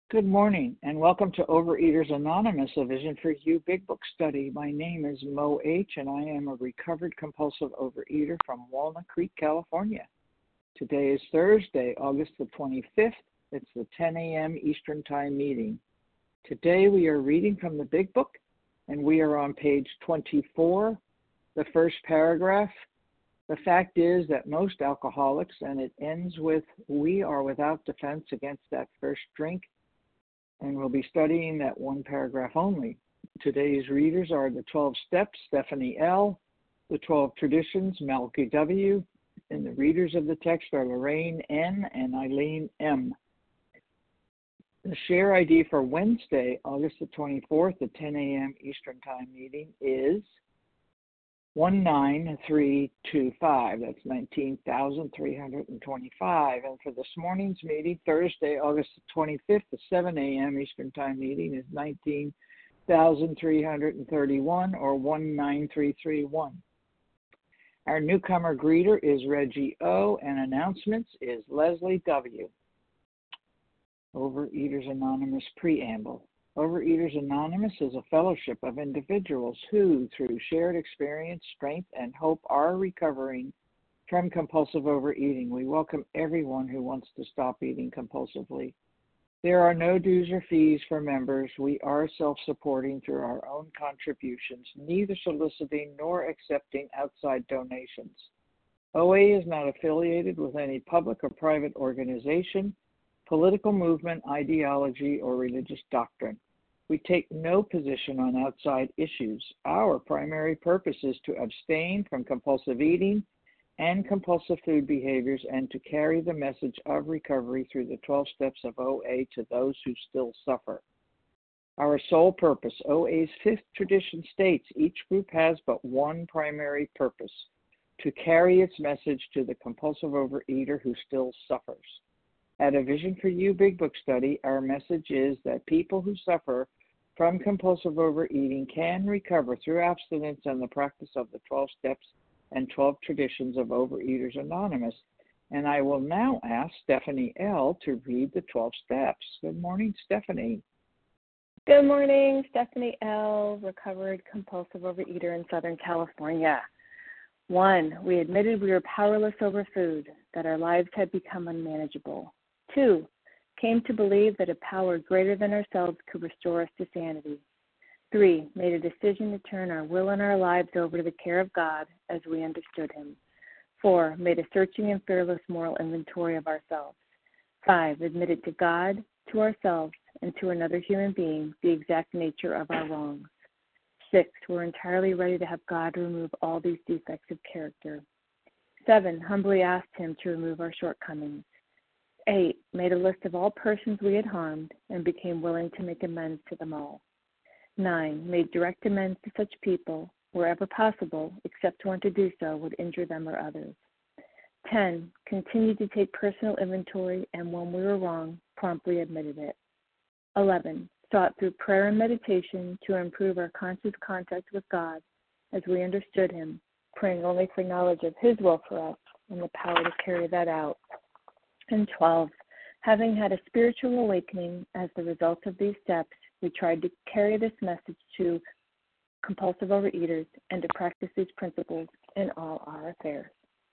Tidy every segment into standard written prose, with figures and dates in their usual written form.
Good morning, and welcome to Overeaters Anonymous, a Vision for You Big Book study. My name is Mo H., and I am a recovered compulsive overeater from Walnut Creek, California. Today is Thursday, August the 25th. It's the 10 a.m. Eastern Time meeting. Today we are reading from the Big Book, and we are on page 24, the first paragraph. The fact is that most alcoholics, and it ends with, we are without defense against that first drink, and we'll be studying that one paragraph only. Today's readers are the 12 Steps, Stephanie L., the 12 Traditions, Malky W., and the readers of the text are Lorraine N. and Eileen M. The share ID for Wednesday, August the 24th at 10 a.m. Eastern Time meeting is 19325. That's 19,325. And for this morning's meeting, Thursday, August 25th at 7 a.m. Eastern Time meeting is 19,331 or 19331. Our newcomer greeter is Reggie O. and announcements is Leslie W. Overeaters Anonymous Preamble. Overeaters Anonymous is a fellowship of individuals who, through shared experience, strength, and hope, are recovering from compulsive overeating. We welcome everyone who wants to stop eating compulsively. There are no dues or fees for members. We are self-supporting through our own contributions, neither soliciting nor accepting outside donations. OA is not affiliated with any public or private organization, political movement, ideology, or religious doctrine. We take no position on outside issues. Our primary purpose is to abstain from compulsive eating and compulsive food behaviors and to carry the message of recovery through the 12 steps of OA to those who still suffer. Our sole purpose, OA's fifth tradition states, each group has but one primary purpose, to carry its message to the compulsive overeater who still suffers. At a Vision for You Big Book study, our message is that people who suffer from compulsive overeating can recover through abstinence and the practice of the 12 steps and 12 traditions of Overeaters Anonymous. And I will now ask Stephanie L. to read the 12 steps. Good morning, Stephanie. Good morning, Stephanie L., recovered compulsive overeater in Southern California. 1, we admitted we were powerless over food, that our lives had become unmanageable. 2, came to believe that a power greater than ourselves could restore us to sanity. 3, made a decision to turn our will and our lives over to the care of God as we understood Him. 4, made a searching and fearless moral inventory of ourselves. 5, admitted to God, to ourselves, and to another human being the exact nature of our wrongs. 6, we're entirely ready to have God remove all these defects of character. 7, humbly asked Him to remove our shortcomings. 8, made a list of all persons we had harmed and became willing to make amends to them all. 9, made direct amends to such people, wherever possible, except when to do so would injure them or others. 10, continued to take personal inventory and when we were wrong, promptly admitted it. 11, sought through prayer and meditation to improve our conscious contact with God as we understood Him, praying only for knowledge of His will for us and the power to carry that out. And 12, having had a spiritual awakening as the result of these steps, we tried to carry this message to compulsive overeaters and to practice these principles in all our affairs.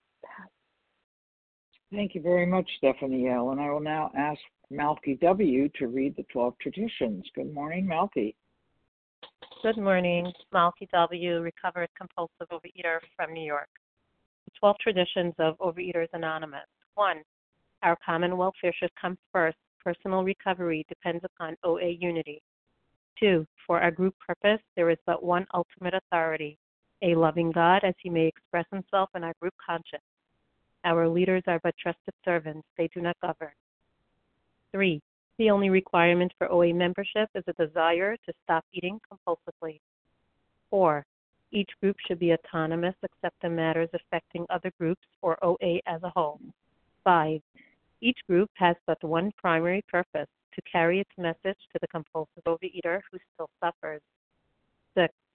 Thank you very much, Stephanie L. And I will now ask Malky W. to read the 12 traditions. Good morning, Malky. Good morning. Malky W., recovered compulsive overeater from New York. The 12 traditions of Overeaters Anonymous. 1, our common welfare should come first. Personal recovery depends upon OA unity. 2, for our group purpose, there is but one ultimate authority, a loving God as He may express Himself in our group conscience. Our leaders are but trusted servants. They do not govern. 3, the only requirement for OA membership is a desire to stop eating compulsively. 4, each group should be autonomous except in matters affecting other groups or OA as a whole. 5, each group has but one primary purpose, to carry its message to the compulsive overeater who still suffers. 6,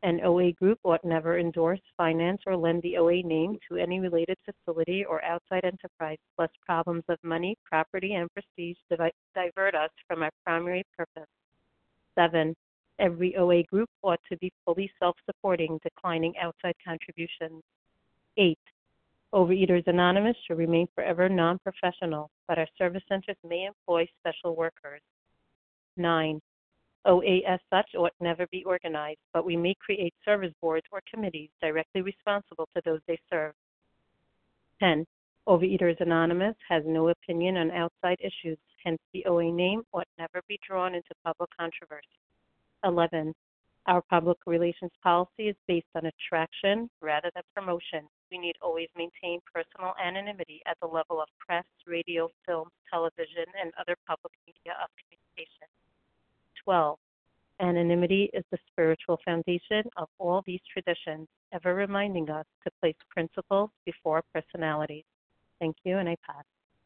An OA group ought never endorse, finance, or lend the OA name to any related facility or outside enterprise, lest problems of money, property, and prestige divert us from our primary purpose. 7. Every OA group ought to be fully self-supporting, declining outside contributions. 8. Overeaters Anonymous should remain forever non-professional, but our service centers may employ special workers. 9. OA as such ought never be organized, but we may create service boards or committees directly responsible to those they serve. 10. Overeaters Anonymous has no opinion on outside issues, hence the OA name ought never be drawn into public controversy. 11. Our public relations policy is based on attraction rather than promotion. We need always maintain personal anonymity at the level of press, radio, film, television, and other public media of communication. 12. Anonymity is the spiritual foundation of all these traditions, ever reminding us to place principles before personalities. Thank you, and I pass.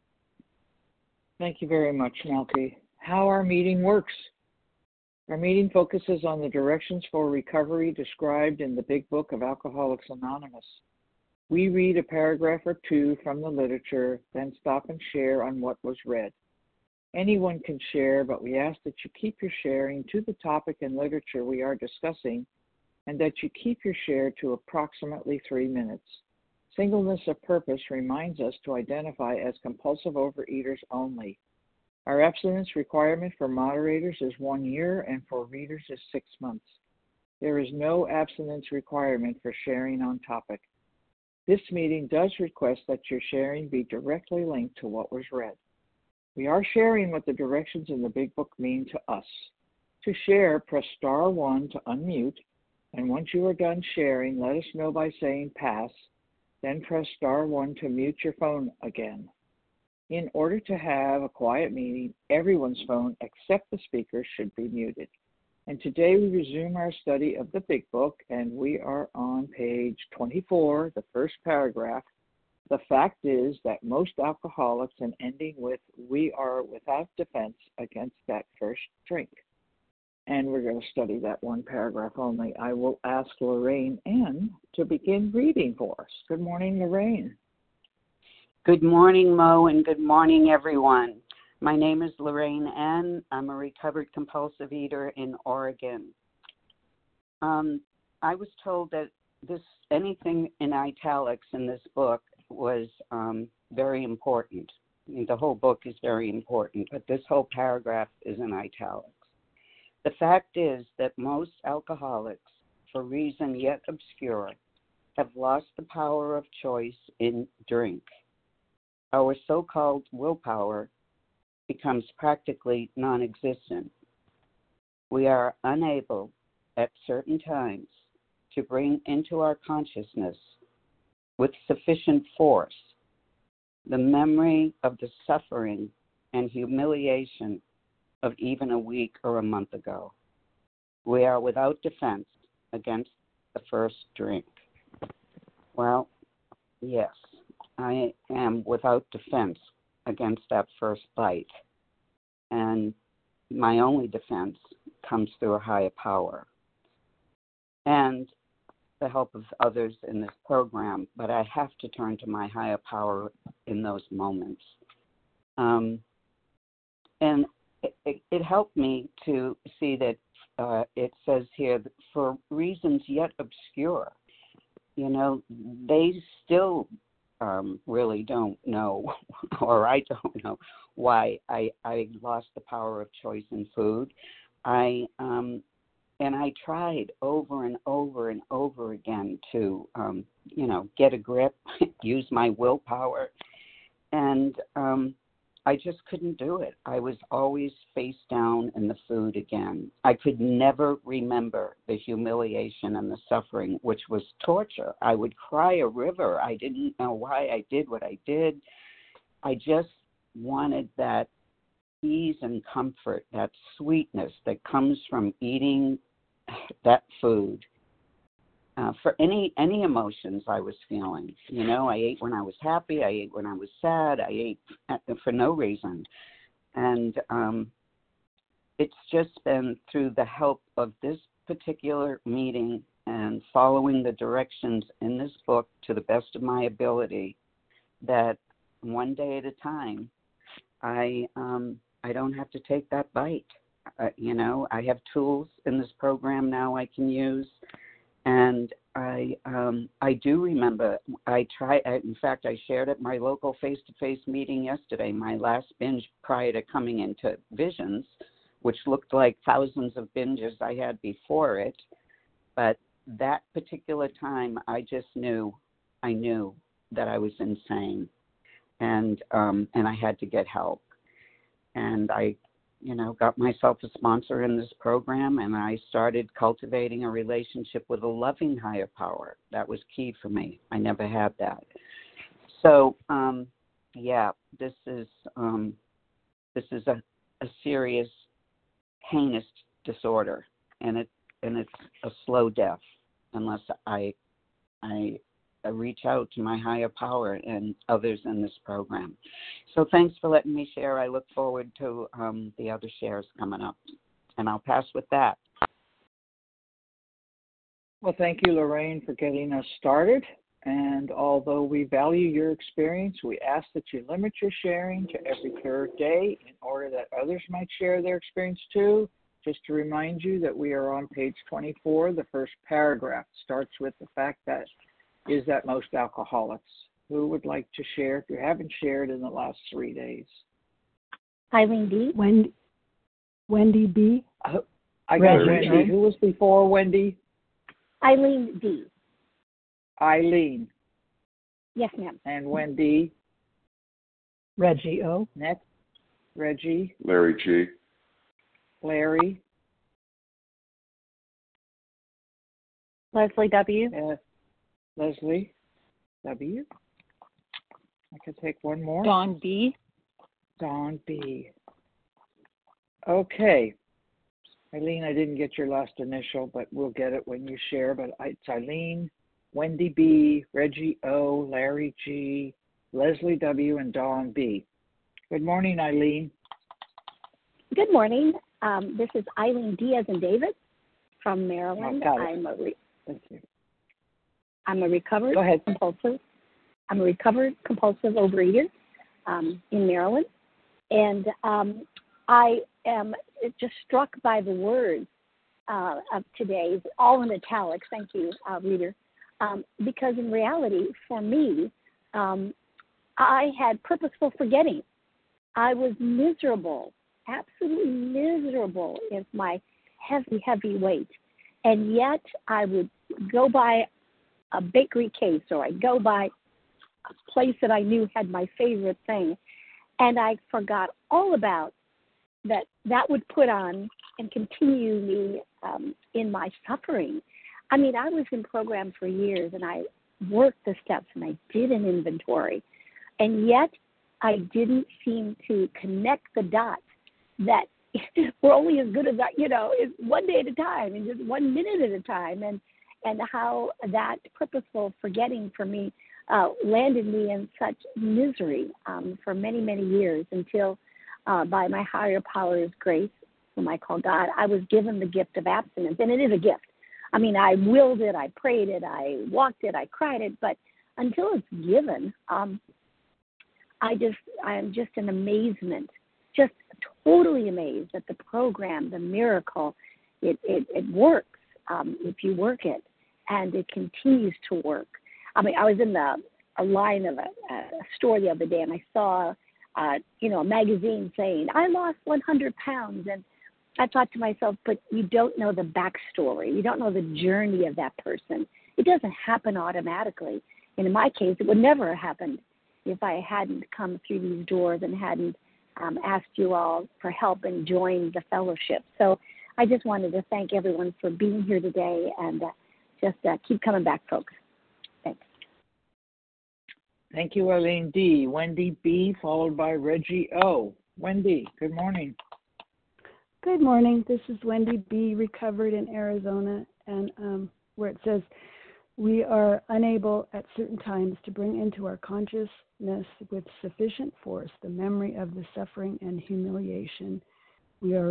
Thank you very much, Malky. How our meeting works. Our meeting focuses on the directions for recovery described in the Big Book of Alcoholics Anonymous. We read a paragraph or two from the literature, then stop and share on what was read. Anyone can share, but we ask that you keep your sharing to the topic and literature we are discussing, and that you keep your share to approximately 3 minutes. Singleness of purpose reminds us to identify as compulsive overeaters only. Our abstinence requirement for moderators is 1 year, and for readers is 6 months. There is no abstinence requirement for sharing on topic. This meeting does request that your sharing be directly linked to what was read. We are sharing what the directions in the Big Book mean to us. To share, press star 1 to unmute, and once you are done sharing, let us know by saying pass, then press star 1 to mute your phone again. In order to have a quiet meeting, everyone's phone except the speaker should be muted. And today we resume our study of the Big Book, and we are on page 24, the first paragraph. The fact is that most alcoholics, and ending with, we are without defense against that first drink. And we're going to study that one paragraph only. I will ask Lorraine N. to begin reading for us. Good morning, Lorraine. Good morning, Mo, and good morning, everyone. My name is Lorraine N. I'm a recovered compulsive eater in Oregon. I was told that anything in italics in this book was very important. I mean, the whole book is very important, but this whole paragraph is in italics. The fact is that most alcoholics, for reason yet obscure, have lost the power of choice in drink. Our so-called willpower becomes practically non-existent. We are unable at certain times to bring into our consciousness with sufficient force the memory of the suffering and humiliation of even a week or a month ago. We are without defense against the first drink. Well, yes, I am without defense against that first bite. And my only defense comes through a higher power and the help of others in this program, but I have to turn to my higher power in those moments. And it helped me to see that it says here, that for reasons yet obscure, they still really don't know, or I don't know, why I lost the power of choice in food. And I tried over and over and over again to, get a grip, use my willpower, and I just couldn't do it. I was always face down in the food again. I could never remember the humiliation and the suffering, which was torture. I would cry a river. I didn't know why I did what I did. I just wanted that ease and comfort, that sweetness that comes from eating that food. For any emotions I was feeling. I ate when I was happy, I ate when I was sad, I ate for no reason. And it's just been through the help of this particular meeting and following the directions in this book to the best of my ability, that one day at a time, I don't have to take that bite. I have tools in this program now I can use, and I do remember in fact, I shared at my local face-to-face meeting yesterday my last binge prior to coming into Visions, which looked like thousands of binges I had before it. But that particular time, I knew that I was insane, and I had to get help. And I, got myself a sponsor in this program, and I started cultivating a relationship with a loving higher power. That was key for me. I never had that. So, this is a serious, heinous disorder, and it's a slow death unless I reach out to my higher power and others in this program. So thanks for letting me share. I look forward to the other shares coming up, and I'll pass with that. Well, thank you, Lorraine, for getting us started. And although we value your experience, we ask that you limit your sharing to every third day in order that others might share their experience too. Just to remind you that we are on page 24. The first paragraph starts with the fact that most alcoholics. Who would like to share if you haven't shared in the last 3 days? Eileen D. Wendy B. I got Wendy. Who was before Wendy? Eileen D. Eileen. Yes, ma'am. And Wendy? Reggie O. Next. Reggie. Larry G. Larry. Leslie W. Leslie W. I could take one more. Dawn B. Dawn B. Okay. Eileen, I didn't get your last initial, but we'll get it when you share. But it's Eileen, Wendy B., Reggie O., Larry G., Leslie W., and Dawn B. Good morning, Eileen. Good morning. This is Eileen D. as in David from Maryland. Thank you. I'm a recovered compulsive overeater in Maryland, and I am just struck by the words of today, all in italics. Thank you, reader, because in reality, for me, I had purposeful forgetting. I was miserable, absolutely miserable in my heavy weight, and yet I would go by a bakery case, or I'd go by a place that I knew had my favorite thing, and I forgot all about that would put on and continue me in my suffering. I mean, I was in program for years, and I worked the steps, and I did an inventory, and yet I didn't seem to connect the dots that we're only as good as that, is one day at a time and just 1 minute at a time, and how that purposeful forgetting for me landed me in such misery for many, many years until by my higher power's grace, whom I call God, I was given the gift of abstinence. And it is a gift. I mean, I willed it, I prayed it, I walked it, I cried it, but until it's given, I am just in amazement, just totally amazed at the program, the miracle. It works if you work it, and it continues to work. I mean, I was in a line of a store the other day, and I saw, a magazine saying, I lost 100 pounds. And I thought to myself, but you don't know the backstory. You don't know the journey of that person. It doesn't happen automatically. And in my case, it would never have happened if I hadn't come through these doors and hadn't asked you all for help and joined the fellowship. So I just wanted to thank everyone for being here today, and just keep coming back, folks. Thanks. Thank you, Eileen D. Wendy B., followed by Reggie O. Wendy, good morning. Good morning. This is Wendy B., recovered in Arizona, and where it says, we are unable at certain times to bring into our consciousness with sufficient force the memory of the suffering and humiliation we are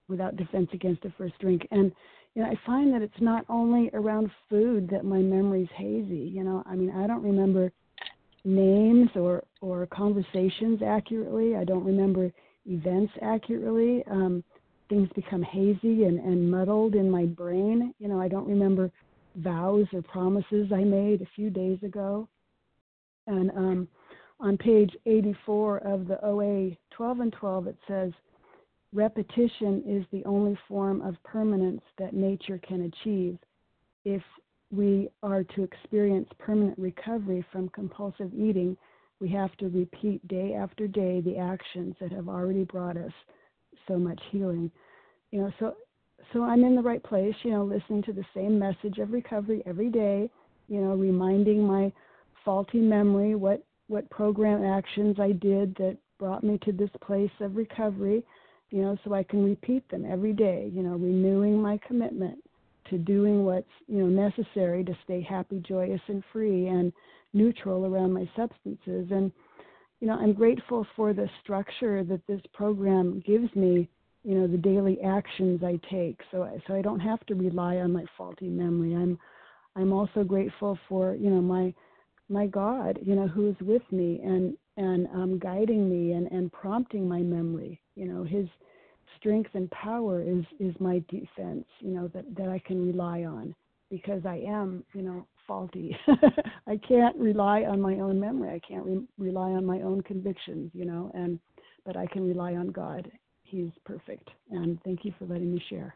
without defense against the first drink. And I find that it's not only around food that my memory's hazy. I don't remember names or conversations accurately. I don't remember events accurately. Things become hazy and muddled in my brain. I don't remember vows or promises I made a few days ago. And on page 84 of the OA 12 and 12, it says, repetition is the only form of permanence that nature can achieve. If we are to experience permanent recovery from compulsive eating, we have to repeat day after day the actions that have already brought us so much healing. So I'm in the right place, listening to the same message of recovery every day, reminding my faulty memory what program actions I did that brought me to this place of recovery, so I can repeat them every day, renewing my commitment to doing what's, necessary to stay happy, joyous, and free and neutral around my substances. And, I'm grateful for the structure that this program gives me, the daily actions I take. So I don't have to rely on my faulty memory. I'm also grateful for, my God, who is with me and guiding me and prompting my memory. His strength and power is my defense, that I can rely on, because I am, faulty. I can't rely on my own memory. I can't rely on my own convictions, but I can rely on God. He's perfect. And thank you for letting me share.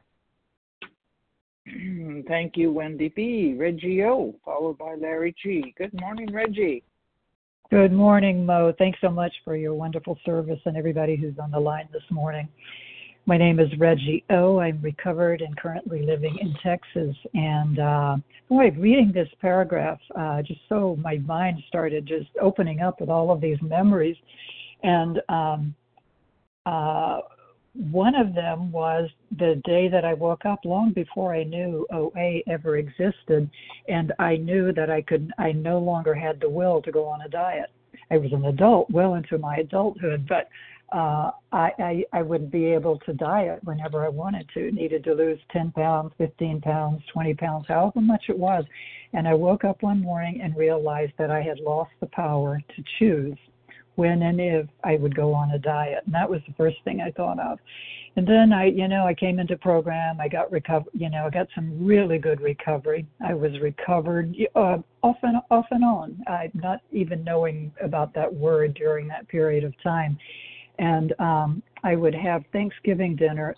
Thank you, Wendy B. Reggie O., followed by Larry G. Good morning, Reggie. Good morning, Mo. Thanks so much for your wonderful service and everybody who's on the line this morning. My name is Reggie O. I'm recovered and currently living in Texas. And reading this paragraph, just so my mind started just opening up with all of these memories. And one of them was the day that I woke up long before I knew OA ever existed, and I knew that I no longer had the will to go on a diet. I was an adult, well into my adulthood, but I would be able to diet whenever I wanted to. Needed to lose 10 pounds, 15 pounds, 20 pounds, however much it was. And I woke up one morning and realized that I had lost the power to choose when and if I would go on a diet. And that was the first thing I thought of. And then I came into program. I got I got some really good recovery. I was recovered off and on. I'm not even knowing about that word during that period of time. And I would have Thanksgiving dinner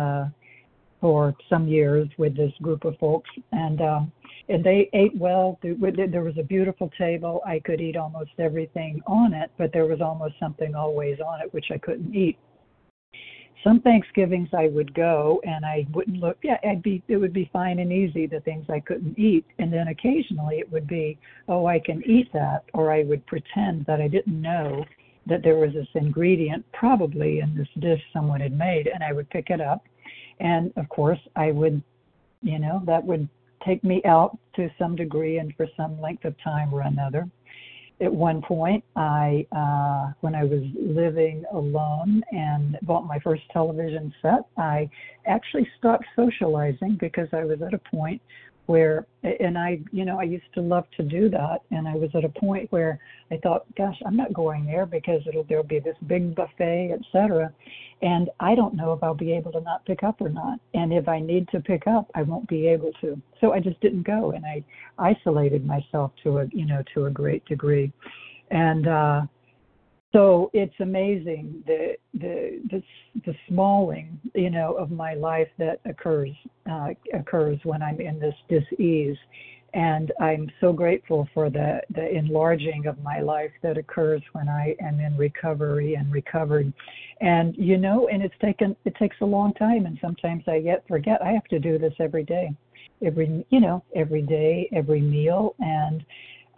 for some years with this group of folks, and they ate well. There was a beautiful table. I could eat almost everything on it, but there was almost something always on it which I couldn't eat. Some Thanksgivings I would go and I wouldn't look. Yeah, it would be fine and easy, the things I couldn't eat, and then occasionally it would be, oh, I can eat that, or I would pretend that I didn't know that there was this ingredient probably in this dish someone had made, and I would pick it up, and of course I would, that would take me out to some degree and for some length of time or another. At one point, when I was living alone and bought my first television set, I actually stopped socializing because I was at a point where, and I used to love to do that, and I was at a point where I thought, gosh, I'm not going there because there'll be this big buffet, etc., and I don't know if I'll be able to not pick up or not, and if I need to pick up, I won't be able to. So I just didn't go, and I isolated myself to a great degree, and so it's amazing the smalling, of my life that occurs when I'm in this dis-ease. And I'm so grateful for the enlarging of my life that occurs when I am in recovery and recovered. And, and it takes a long time, and sometimes I forget I have to do this every day, every day, every meal. And,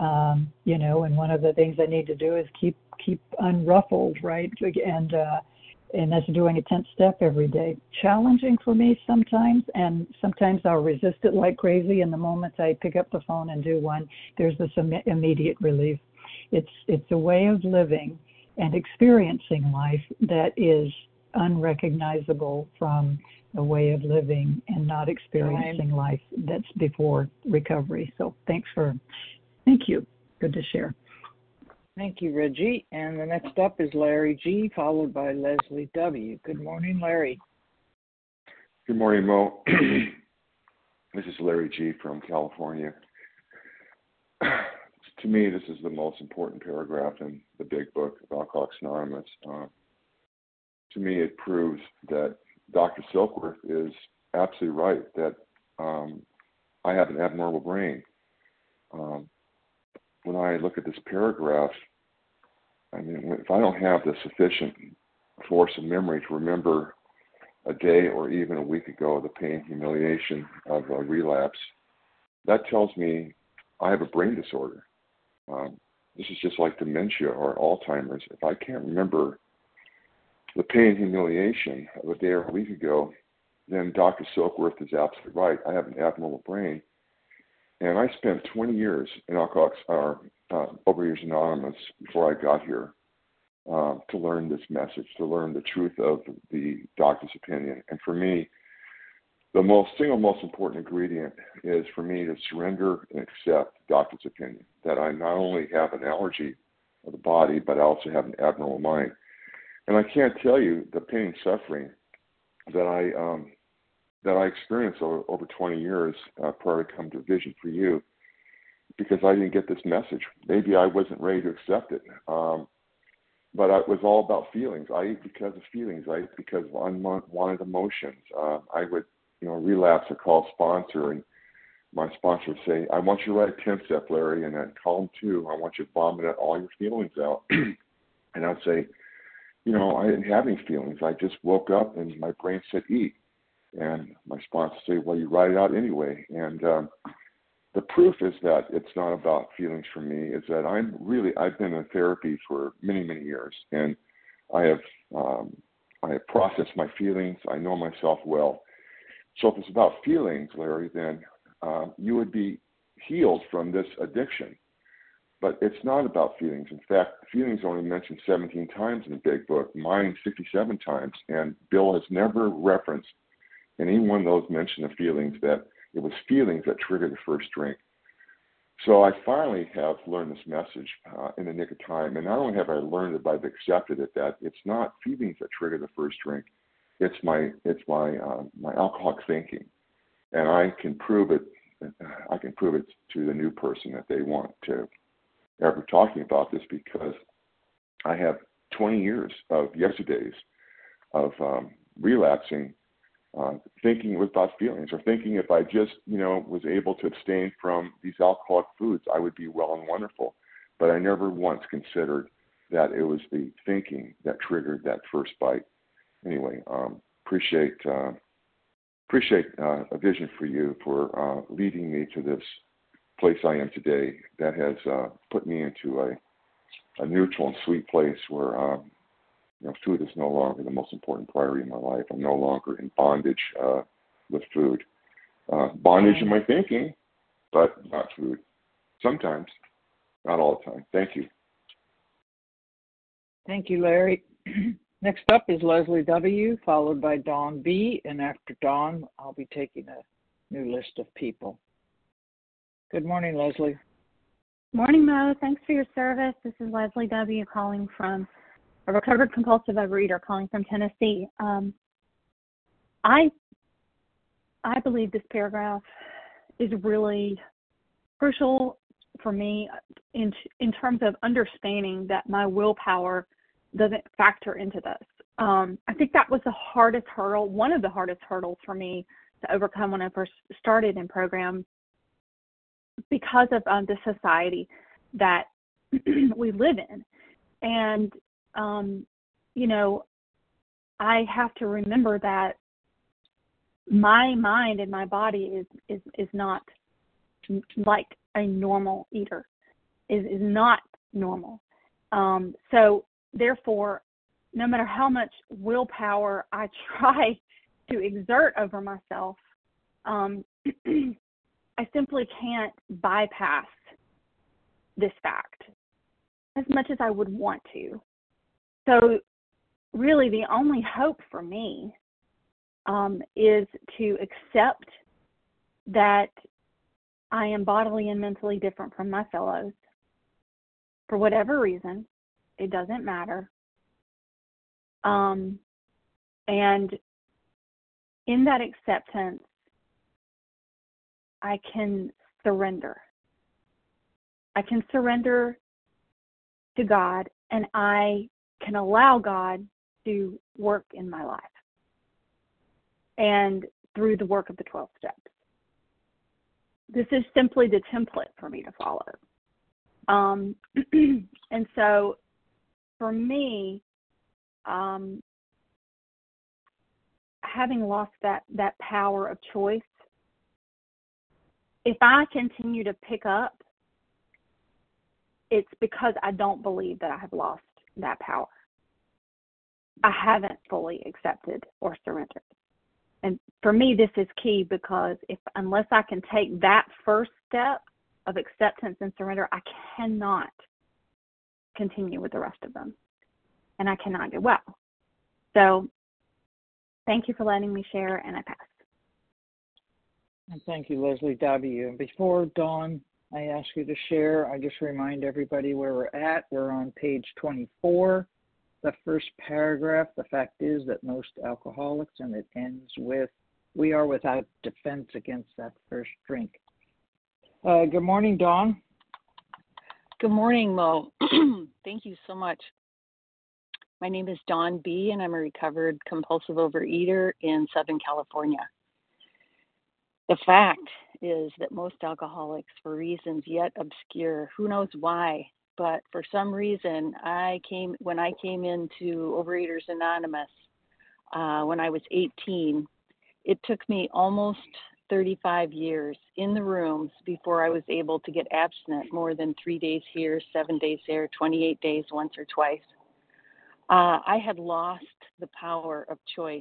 and one of the things I need to do is keep unruffled, right? And that's doing a 10th step every day. Challenging for me sometimes, and sometimes I'll resist it like crazy. And the moment I pick up the phone and do one, there's this immediate relief. It's a way of living and experiencing life that is unrecognizable from a way of living and not experiencing life that's before recovery. So thank you. Good to share. Thank you, Reggie. And the next up is Larry G., followed by Leslie W. Good morning, Larry. Good morning, Mo. This is Larry G. from California. To me, this is the most important paragraph in the big book of Alcoholics Anonymous. To me, it proves that Dr. Silkworth is absolutely right, that I have an abnormal brain. When I look at this paragraph, I mean, if I don't have the sufficient force of memory to remember a day or even a week ago the pain, humiliation of a relapse, that tells me I have a brain disorder. This is just like dementia or Alzheimer's. If I can't remember the pain and humiliation of a day or a week ago, then Dr. Silkworth is absolutely right. I have an abnormal brain. And I spent 20 years in Alcoholics Overeaters Anonymous before I got here to learn this message, to learn the truth of the doctor's opinion. And for me, the single most important ingredient is for me to surrender and accept the doctor's opinion, that I not only have an allergy of the body, but I also have an abnormal mind. And I can't tell you the pain and suffering that I experienced over 20 years prior to coming to Vision for You, because I didn't get this message. Maybe I wasn't ready to accept it. But it was all about feelings. I ate because of feelings. I ate because of unwanted emotions. I would, relapse or call a sponsor, and my sponsor would say, I want you to write a 10-step, Larry, and then column 2, I want you to vomit all your feelings out. And I'd say, I didn't have any feelings. I just woke up and my brain said eat. And my sponsor would say, well, you write it out anyway. And the proof is that it's not about feelings for me, is that I've been in therapy for many, many years, and I have processed my feelings. I know myself well. So if it's about feelings, Larry, then you would be healed from this addiction. But it's not about feelings. In fact, feelings are only mentioned 17 times in the big book, mine 67 times, and Bill has never referenced in any one of those mention of feelings that it was feelings that triggered the first drink. So I finally have learned this message in the nick of time. And not only have I learned it, but I've accepted it, that it's not feelings that trigger the first drink. It's my alcoholic thinking. And I can prove it. I can prove it to the new person that they want to ever talking about this, because I have 20 years of yesterdays of relapsing, thinking it was about feelings, or thinking if I just, was able to abstain from these alcoholic foods, I would be well and wonderful. But I never once considered that it was the thinking that triggered that first bite. Anyway, appreciate a Vision for You for leading me to this place I am today, that has put me into a neutral and sweet place where food is no longer the most important priority in my life. I'm no longer in bondage with food. Bondage in my thinking, but not food. Sometimes, not all the time. Thank you. Thank you, Larry. Next up is Leslie W., followed by Dawn B., and after Dawn, I'll be taking a new list of people. Good morning, Leslie. Morning, Mo. Thanks for your service. This is Leslie W. calling from a recovered compulsive overeater, calling from Tennessee. I believe this paragraph is really crucial for me in terms of understanding that my willpower doesn't factor into this. I think that was the hardest hurdle, one of the hardest hurdles for me to overcome when I first started in program, because of the society that we live in. And, I have to remember that my mind and my body is not like a normal eater, is not normal. So therefore, no matter how much willpower I try to exert over myself, I simply can't bypass this fact as much as I would want to. So really the only hope for me is to accept that I am bodily and mentally different from my fellows for whatever reason. It doesn't matter. And in that acceptance, I can surrender. I can surrender to God, and I can allow God to work in my life and through the work of the 12 steps. This is simply the template for me to follow. And so for me, having lost that power of choice, if I continue to pick up, it's because I don't believe that I have lost that power. I haven't fully accepted or surrendered. And for me, this is key, because unless I can take that first step of acceptance and surrender, I cannot continue with the rest of them, and I cannot get well. So thank you for letting me share, and I pass. And thank you, Leslie W. And before Dawn, I ask you to share, I just remind everybody where we're at. We're on page 24, the first paragraph. The fact is that most alcoholics, and it ends with, we are without defense against that first drink. Good morning, Dawn. Good morning, Mo. Thank you so much. My name is Dawn B., and I'm a recovered compulsive overeater in Southern California. The fact is that most alcoholics, for reasons yet obscure, who knows why, but for some reason, when I came into Overeaters Anonymous when I was 18, it took me almost 35 years in the rooms before I was able to get abstinent more than 3 days here, 7 days there, 28 days once or twice. I had lost the power of choice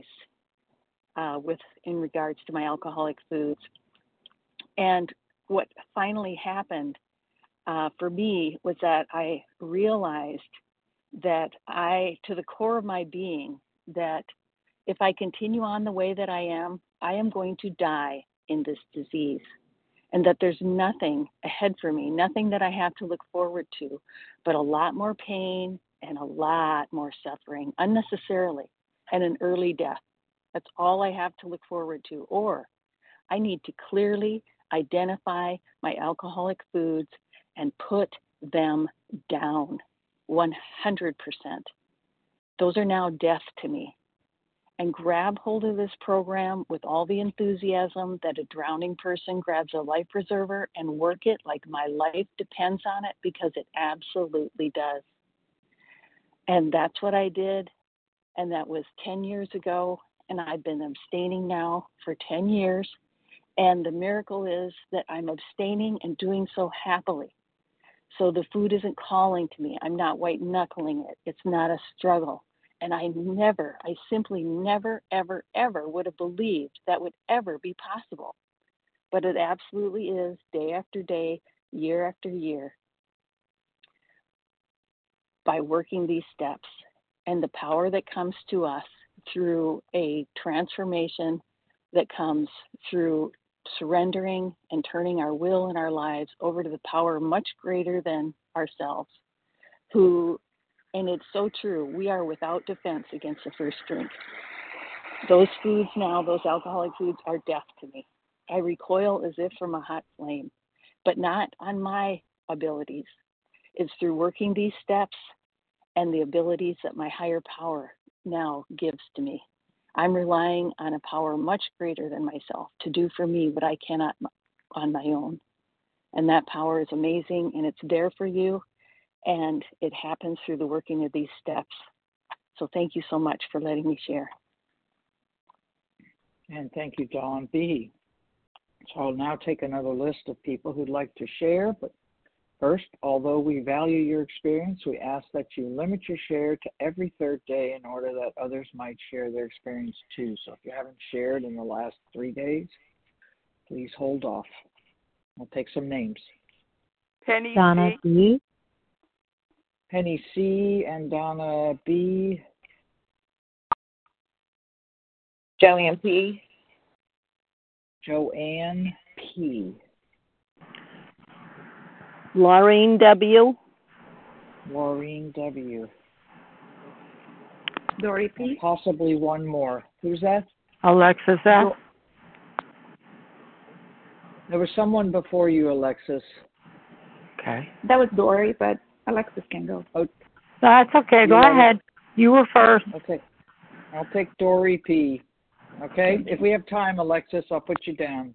in regards to my alcoholic foods. And what finally happened for me was that I realized that to the core of my being, that if I continue on the way that I am going to die in this disease, and that there's nothing ahead for me, nothing that I have to look forward to, but a lot more pain and a lot more suffering unnecessarily, and an early death. That's all I have to look forward to. Or I need to clearly identify my alcoholic foods and put them down 100%. Those are now death to me. And grab hold of this program with all the enthusiasm that a drowning person grabs a life preserver, and work it like my life depends on it, because it absolutely does. And that's what I did. And that was 10 years ago. And I've been abstaining now for 10 years. And the miracle is that I'm abstaining and doing so happily. So the food isn't calling to me. I'm not white knuckling it. It's not a struggle. And I simply never, ever, ever would have believed that would ever be possible. But it absolutely is, day after day, year after year, by working these steps, and the power that comes to us through a transformation that comes through surrendering and turning our will and our lives over to the power much greater than ourselves, and it's so true, we are without defense against the first drink. Those foods now, those alcoholic foods, are death to me. I recoil as if from a hot flame, but not on my abilities. It's through working these steps and the abilities that my higher power now gives to me. I'm relying on a power much greater than myself to do for me what I cannot on my own. And that power is amazing, and it's there for you, and it happens through the working of these steps. So thank you so much for letting me share. And thank you, Dawn B. So I'll now take another list of people who'd like to share, but first, although we value your experience, we ask that you limit your share to every third day in order that others might share their experience too. So if you haven't shared in the last 3 days, please hold off. I'll take some names. Penny Donna B. Penny C. and Donna B. Joanne P. Joanne P. Laureen W. Laureen W. Dory P. And possibly one more. Who's that? Alexis F. There was someone before you, Alexis. Okay. That was Dory, but Alexis can go. Oh, that's okay. Go ahead. You were first. Okay. I'll take Dory P. Okay. If we have time, Alexis, I'll put you down.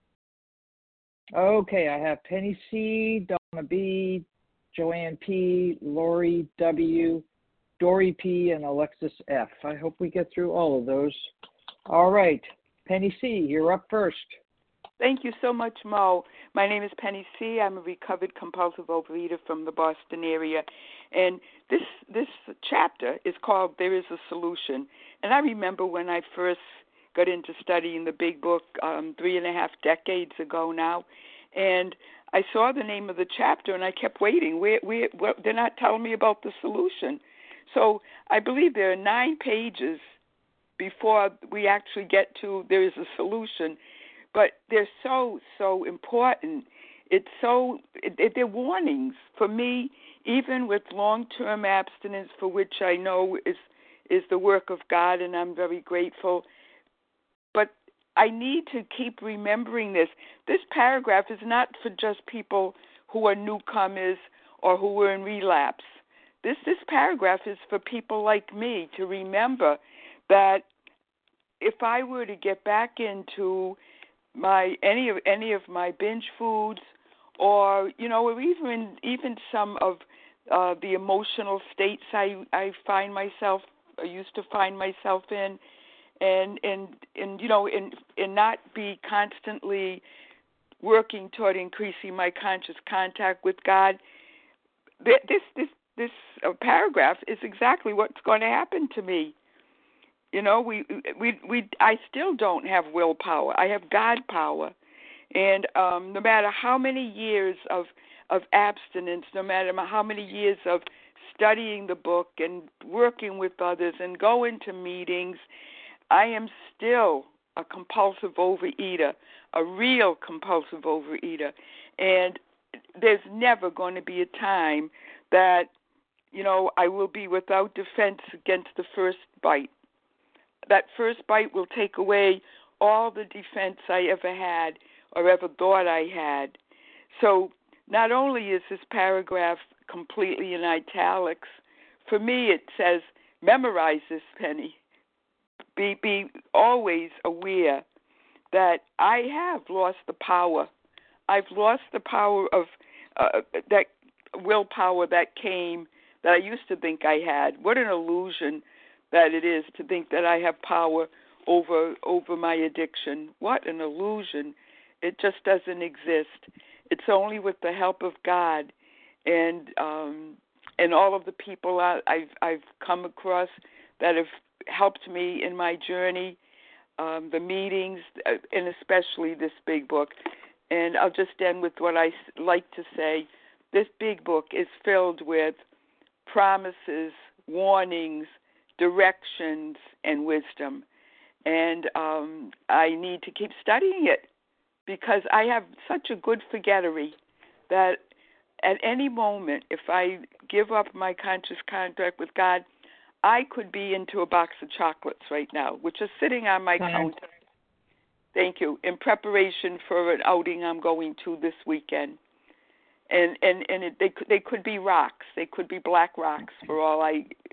Okay. I have Penny C, Donna B, Joanne P, Lori W, Dory P, and Alexis F. I hope we get through all of those. All right. Penny C, you're up first. Thank you so much, Mo. My name is Penny C. I'm a recovered compulsive overeater from the Boston area. And this chapter is called There is a Solution. And I remember when I first got into studying the big book 3.5 decades ago now. And I saw the name of the chapter and I kept waiting. They're not telling me about the solution. So I believe there are 9 pages before we actually get to There is a Solution. But they're so important. They're warnings for me, even with long-term abstinence, for which I know is the work of God, and I'm very grateful. But I need to keep remembering this. This paragraph is not for just people who are newcomers or who were in relapse. This paragraph is for people like me to remember that if I were to get back into any of my binge foods, or or even some of the emotional states I used to find myself in, and not be constantly working toward increasing my conscious contact with God. This paragraph is exactly what's going to happen to me. I still don't have willpower. I have God power. And no matter how many years of abstinence, no matter how many years of studying the book and working with others and going to meetings, I am still a compulsive overeater, a real compulsive overeater. And there's never going to be a time that, I will be without defense against the first bite. That first bite will take away all the defense I ever had or ever thought I had. So not only is this paragraph completely in italics, for me it says, memorize this, Penny. Be always aware that I have lost the power. I've lost the power of that willpower that I used to think I had. What an illusion that it is to think that I have power over my addiction. What an illusion. It just doesn't exist. It's only with the help of God and all of the people I've come across that have helped me in my journey, the meetings, and especially this big book. And I'll just end with what I like to say. This big book is filled with promises, warnings, directions, and wisdom. And I need to keep studying it because I have such a good forgettery that at any moment, if I give up my conscious contact with God, I could be into a box of chocolates right now, which is sitting on my counter. Thank you. In preparation for an outing I'm going to this weekend. They could be rocks. They could be black rocks for all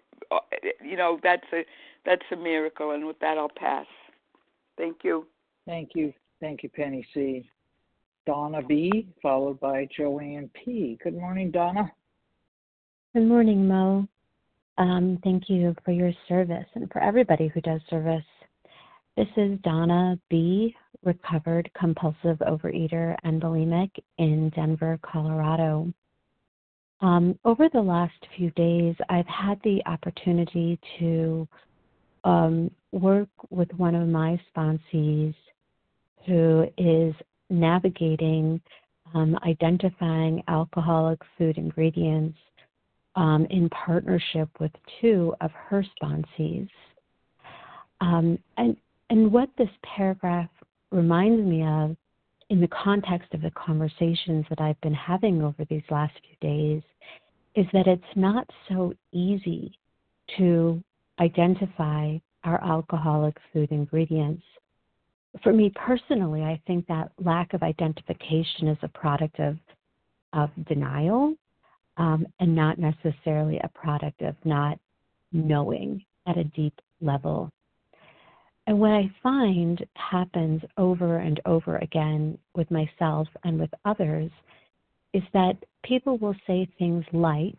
that's a miracle. And with that, I'll pass. Thank you. Thank you, Penny C. Donna B, followed by Joanne P. Good morning, Donna. Good morning, Mo. Thank you for your service and for everybody who does service. This is Donna B, recovered compulsive overeater and bulimic in Denver, Colorado. Over the last few days, I've had the opportunity to work with one of my sponsees who is navigating identifying alcoholic food ingredients in partnership with two of her sponsees. And And what this paragraph reminds me of in the context of the conversations that I've been having over these last few days is that it's not so easy to identify our alcoholic food ingredients. For me personally, I think that lack of identification is a product of denial and not necessarily a product of not knowing at a deep level. And what I find happens over and over again with myself and with others is that people will say things like,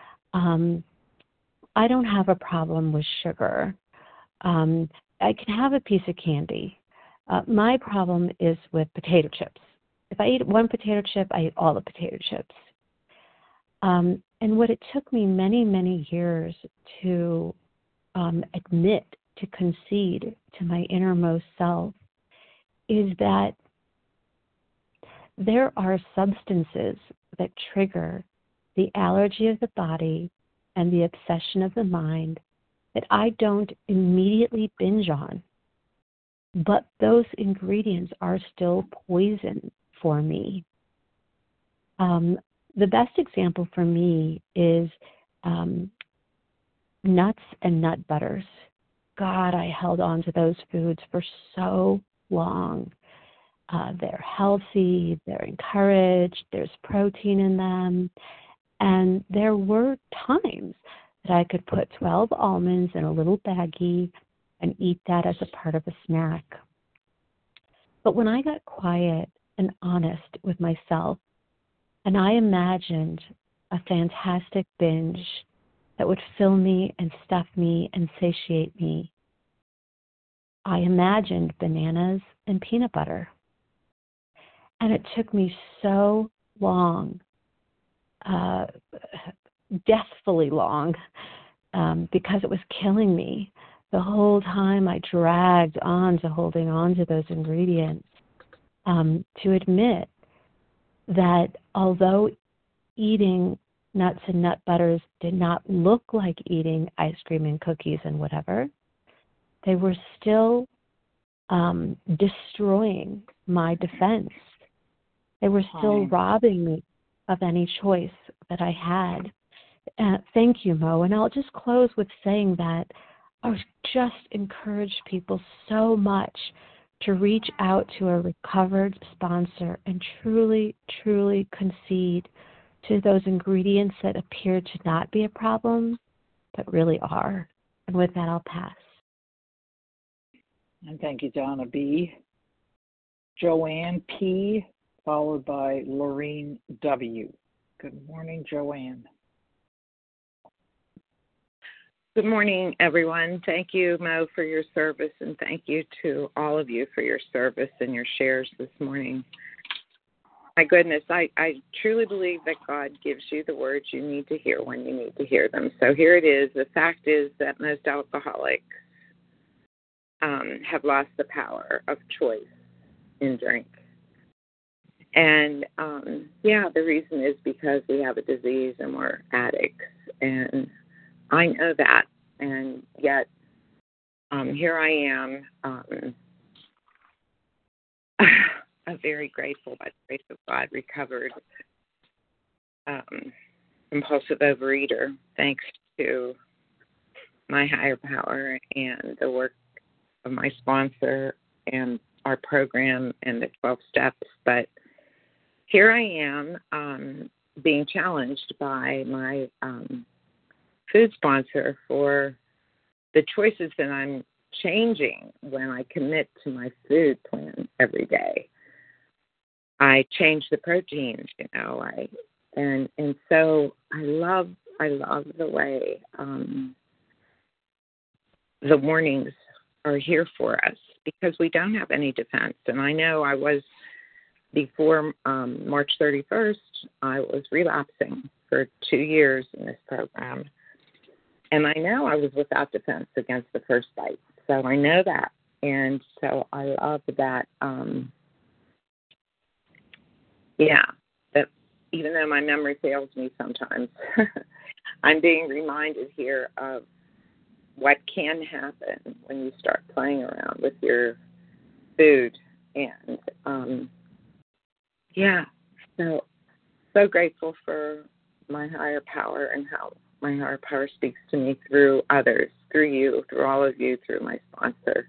I don't have a problem with sugar. I can have a piece of candy. My problem is with potato chips. If I eat one potato chip, I eat all the potato chips. And what it took me many, many years to admit, to concede to my innermost self, is that there are substances that trigger the allergy of the body and the obsession of the mind that I don't immediately binge on. But those ingredients are still poison for me. The best example for me is nuts and nut butters. God, I held on to those foods for so long. They're healthy, they're encouraged, there's protein in them. And there were times that I could put 12 almonds in a little baggie and eat that as a part of a snack. But when I got quiet and honest with myself, and I imagined a fantastic binge that would fill me and stuff me and satiate me, I imagined bananas and peanut butter. And it took me so long, deathfully long, because it was killing me. The whole time I dragged on to holding on to those ingredients, to admit that although eating nuts and nut butters did not look like eating ice cream and cookies and whatever, they were still destroying my defense. They were still robbing me of any choice that I had. Thank you, Mo. And I'll just close with saying that I just encourage people so much to reach out to a recovered sponsor and truly, truly concede to those ingredients that appear to not be a problem, but really are. And with that, I'll pass. And thank you, Donna B. Joanne P., followed by Lorene W. Good morning, Joanne. Good morning, everyone. Thank you, Mo, for your service, and thank you to all of you for your service and your shares this morning. My goodness, I truly believe that God gives you the words you need to hear when you need to hear them. So here it is. The fact is that most alcoholics have lost the power of choice in drink. And, the reason is because we have a disease and we're addicts. And I know that. And yet, here I am, very grateful by the grace of God, recovered compulsive overeater, thanks to my higher power and the work of my sponsor and our program and the 12 steps. But here I am being challenged by my food sponsor for the choices that I'm changing when I commit to my food plan every day. I change the proteins, and so I love the way the warnings are here for us, because we don't have any defense. And I know I was, before March 31st, I was relapsing for 2 years in this program. And I know I was without defense against the first bite. So I know that. And so I love that, that even though my memory fails me sometimes, I'm being reminded here of what can happen when you start playing around with your food. And so grateful for my higher power and how my higher power speaks to me through others, through you, through all of you, through my sponsor,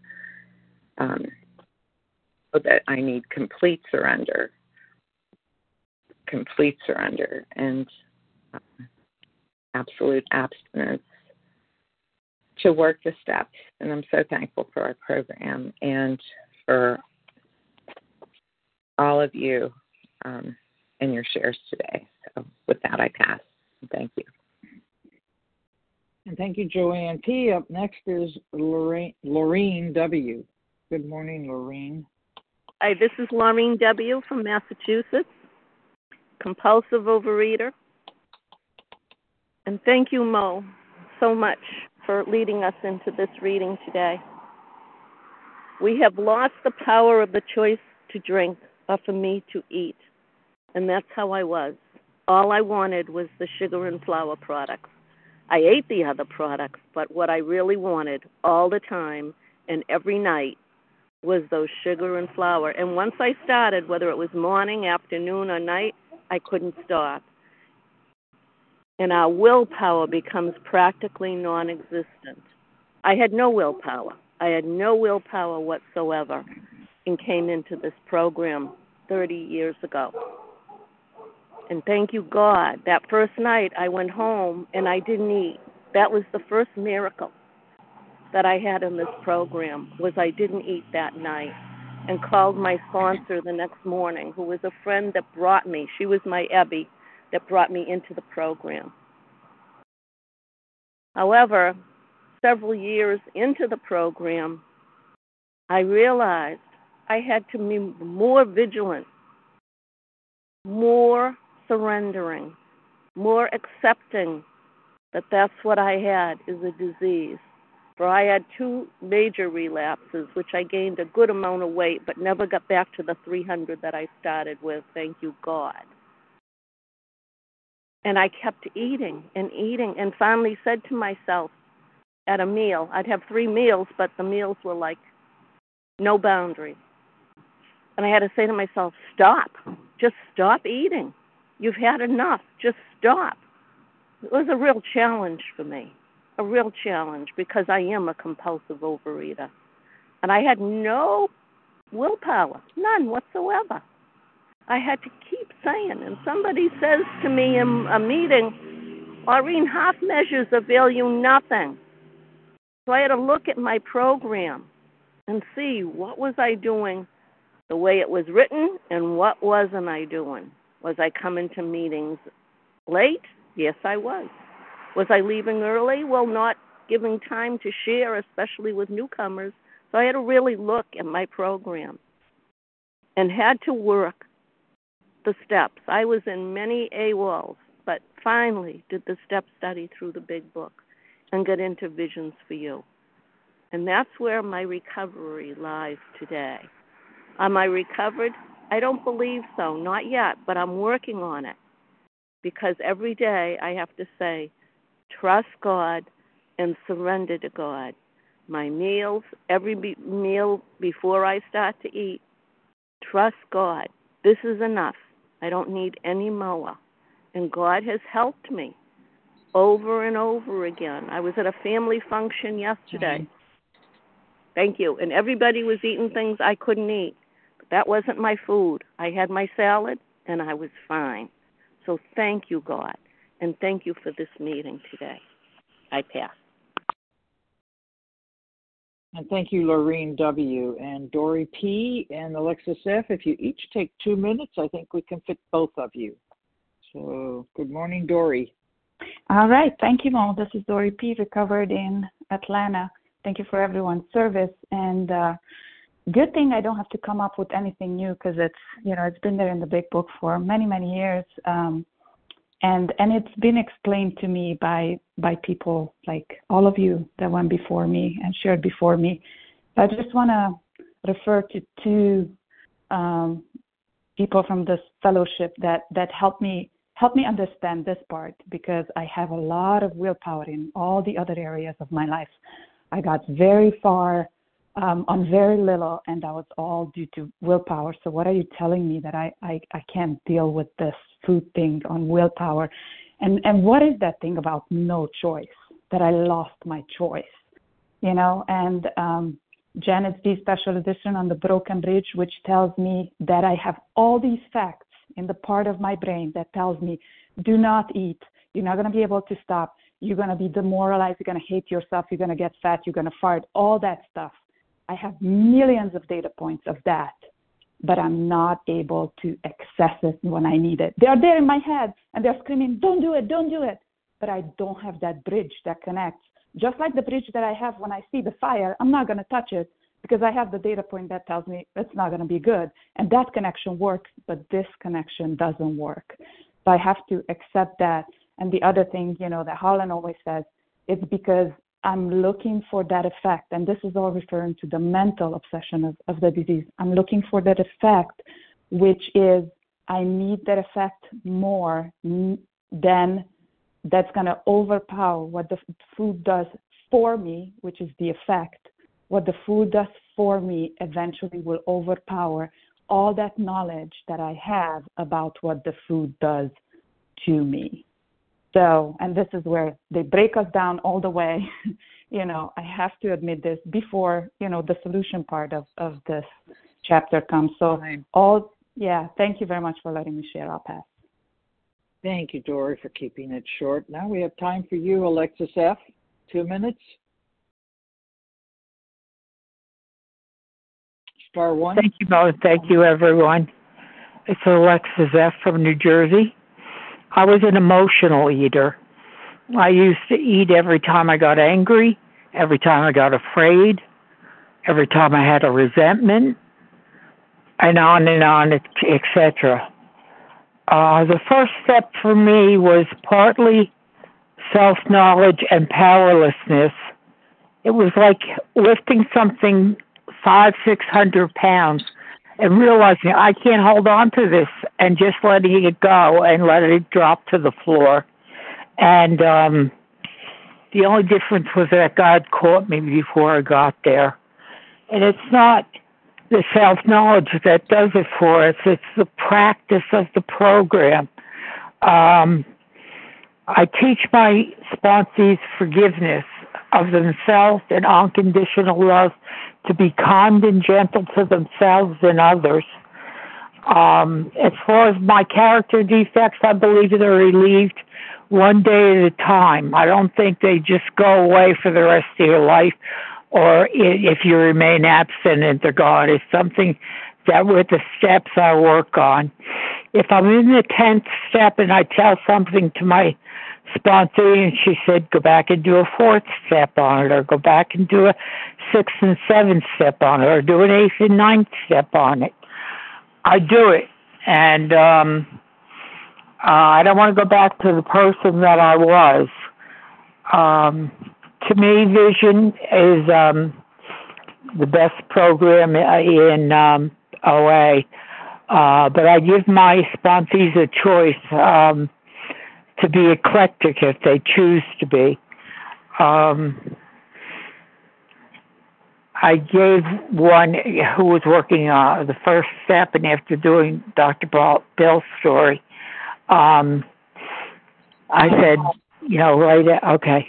so that I need complete surrender and absolute abstinence to work the steps. And I'm so thankful for our program and for all of you and your shares today. So with that, I pass. Thank you. And thank you, Joanne P. Up next is Laureen W. Good morning, Laureen. Hi, this is Laureen W. from Massachusetts, compulsive overeater. And thank you, Mo, so much for leading us into this reading today. We have lost the power of the choice to drink or for me to eat. And that's how I was. All I wanted was the sugar and flour products. I ate the other products, but what I really wanted all the time and every night was those sugar and flour. And once I started, whether it was morning, afternoon, or night, I couldn't stop. And our willpower becomes practically non-existent. I had no willpower. I had no willpower whatsoever and came into this program 30 years ago. And thank you, God. That first night I went home and I didn't eat. That was the first miracle that I had in this program, was I didn't eat that night, and called my sponsor the next morning, who was a friend that brought me. She was my Ebby that brought me into the program. However, several years into the program, I realized I had to be more vigilant, more surrendering, more accepting that that's what I had, is a disease. For I had 2 major relapses, which I gained a good amount of weight, but never got back to the 300 that I started with, thank you, God. And I kept eating and finally said to myself at a meal, I'd have 3 meals, but the meals were like no boundary. And I had to say to myself, stop. Just stop eating. You've had enough. Just stop. It was a real challenge for me, a real challenge, because I am a compulsive overeater. And I had no willpower, none whatsoever. I had to keep saying, and somebody says to me in a meeting, Maureen, half measures avail you nothing. So I had to look at my program and see what was I doing the way it was written and what wasn't I doing. Was I coming to meetings late? Yes, I was. Was I leaving early? Well, not giving time to share, especially with newcomers. So I had to really look at my program and had to work the steps. I was in many AWOLs, but finally did the step study through the big book and got into Visions for You. And that's where my recovery lies today. Am I recovered? I don't believe so, not yet, but I'm working on it. Because every day I have to say, trust God and surrender to God. My meals, every meal before I start to eat, trust God. This is enough. I don't need any more. And God has helped me over and over again. I was at a family function yesterday. Thank you. And everybody was eating things I couldn't eat. But that wasn't my food. I had my salad, and I was fine. So thank you, God, and thank you for this meeting today. I pass. And thank you, Laureen W. and Dory P. and Alexis F. If you each take 2 minutes, I think we can fit both of you. So good morning, Dory. All right. Thank you, Mo. This is Dory P., recovered in Atlanta. Thank you for everyone's service. And good thing I don't have to come up with anything new, because it's been there in the big book for many, many years. And it's been explained to me by people like all of you that went before me and shared before me. I just want to refer to 2 people from this fellowship that helped me help me understand this part, because I have a lot of willpower in all the other areas of my life. I got very far on very little, and that was all due to willpower. So what are you telling me that I can't deal with this food thing on willpower? And what is that thing about no choice, that I lost my choice, you know? And Janet's D Special Edition on the Broken Bridge, which tells me that I have all these facts in the part of my brain that tells me, do not eat. You're not going to be able to stop. You're going to be demoralized. You're going to hate yourself. You're going to get fat. You're going to fart, all that stuff. I have millions of data points of that, but I'm not able to access it when I need it. They're there in my head, and they're screaming, don't do it, don't do it. But I don't have that bridge that connects. Just like the bridge that I have when I see the fire, I'm not going to touch it because I have the data point that tells me it's not going to be good. And that connection works, but this connection doesn't work. So I have to accept that. And the other thing, you know, that Harlan always says, it's because I'm looking for that effect. And this is all referring to the mental obsession of the disease. I'm looking for that effect, which is I need that effect more than that's going to overpower what the food does for me, which is the effect. What the food does for me eventually will overpower all that knowledge that I have about what the food does to me. So, and this is where they break us down all the way. You know, I have to admit this before, you know, the solution part of this chapter comes. So thank you very much for letting me share. I'll pass. Thank you, Dory, for keeping it short. Now we have time for you, Alexis F. 2 minutes. Star one. Thank you, Mo. Thank you, everyone. It's Alexis F. from New Jersey. I was an emotional eater. I used to eat every time I got angry, every time I got afraid, every time I had a resentment, and on, etc. The first step for me was partly self-knowledge and powerlessness. It was like lifting something 500-600 pounds and realizing I can't hold on to this, and just letting it go and letting it drop to the floor. And the only difference was that God caught me before I got there. And it's not the self-knowledge that does it for us. It's the practice of the program. I teach my sponsees forgiveness of themselves and unconditional love, to be kind and gentle to themselves and others. As far as my character defects, I believe they're relieved one day at a time. I don't think they just go away for the rest of your life, or if you remain abstinent, they're gone. It's something that with the steps I work on. If I'm in the 10th step and I tell something to my sponsee and she said, go back and do a 4th step on it, or go back and do a 6th and 7th step on it, or do an 8th and 9th step on it, I do it. And I don't want to go back to the person that I was. To me, Vision is the best program in OA. But I give my sponsees a choice to be eclectic if they choose to be. I gave one who was working the first step, and after doing Dr. Bill's story, I said, okay.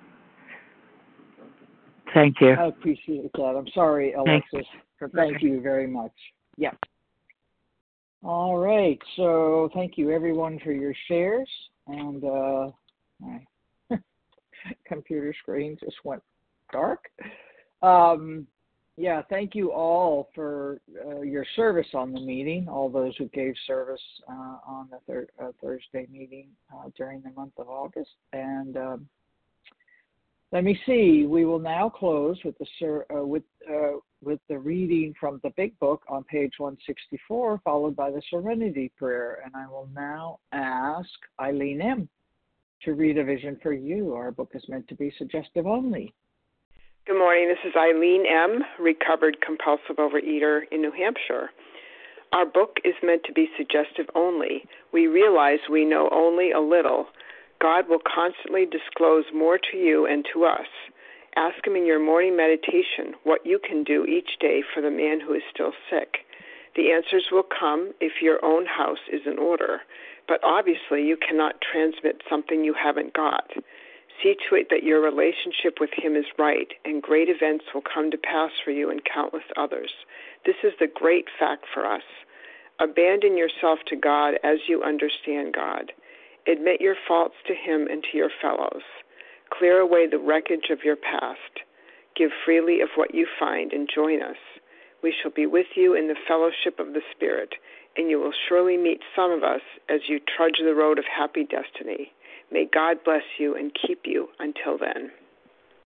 Thank you. I appreciate that. I'm sorry, Alexis. Thank you very much. Yeah. All right. So thank you, everyone, for your shares. And my computer screen just went dark. Thank you all for your service on the meeting, all those who gave service on the Thursday meeting during the month of August. And let me see. We will now close with the reading from the Big Book on page 164, followed by the Serenity Prayer. And I will now ask Eileen M. to read A Vision for You. Our book is meant to be suggestive only. Good morning. This is Eileen M., recovered compulsive overeater in New Hampshire. Our book is meant to be suggestive only. We realize we know only a little. God will constantly disclose more to you and to us. Ask Him in your morning meditation what you can do each day for the man who is still sick. The answers will come if your own house is in order, but obviously you cannot transmit something you haven't got. See to it that your relationship with Him is right, and great events will come to pass for you and countless others. This is the great fact for us. Abandon yourself to God as you understand God. Admit your faults to Him and to your fellows. Clear away the wreckage of your past. Give freely of what you find and join us. We shall be with you in the fellowship of the Spirit, and you will surely meet some of us as you trudge the road of happy destiny. May God bless you and keep you until then.